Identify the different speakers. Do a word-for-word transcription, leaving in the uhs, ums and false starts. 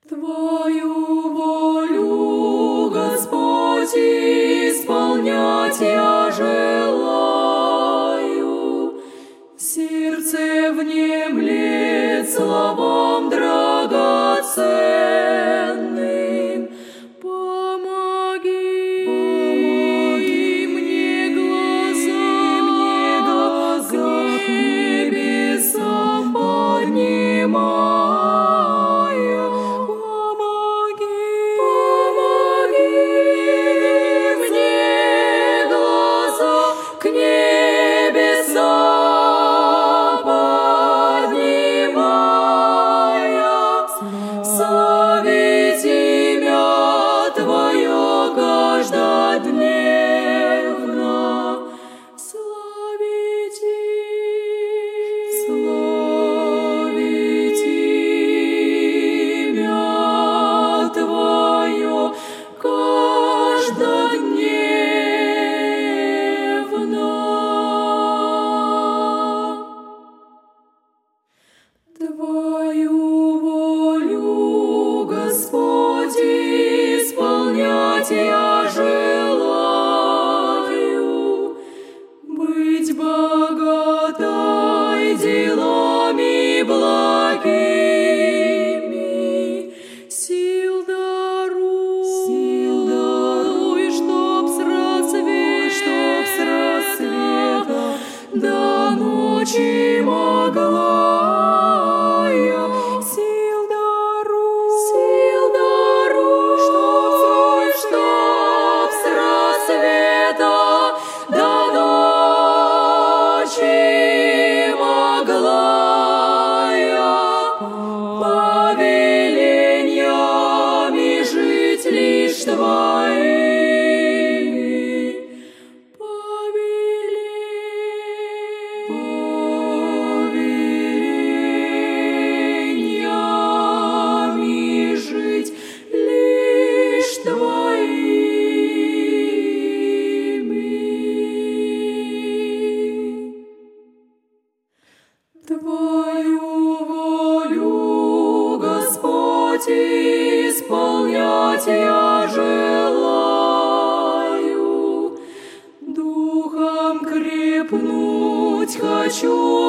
Speaker 1: Твою волю, Господь, исполнять я желаю. Сердце внемлет словам драгоценным. Помоги, помоги мне глаза, мне глаза к небесам поднимая. Помоги, помоги мне глаза к небесам поднимая. Славить имя Твое каждодневно. Славить, славить имя Твое каждодневно. Твою волю, Господь, исполнять я желаю. Быть богатой делами благими. Сил даруй, сил даруй, чтоб с рассвета, чтоб с рассвета до ночи могла я. Сил даруй, сил даруй, чтоб, чтоб с рассвета до ночи могла я повелениями жить лишь Твоими. Повелениями жить лишь Твоими. Твою волю, Господь, исполнять я желаю. Духом крепнуть хочу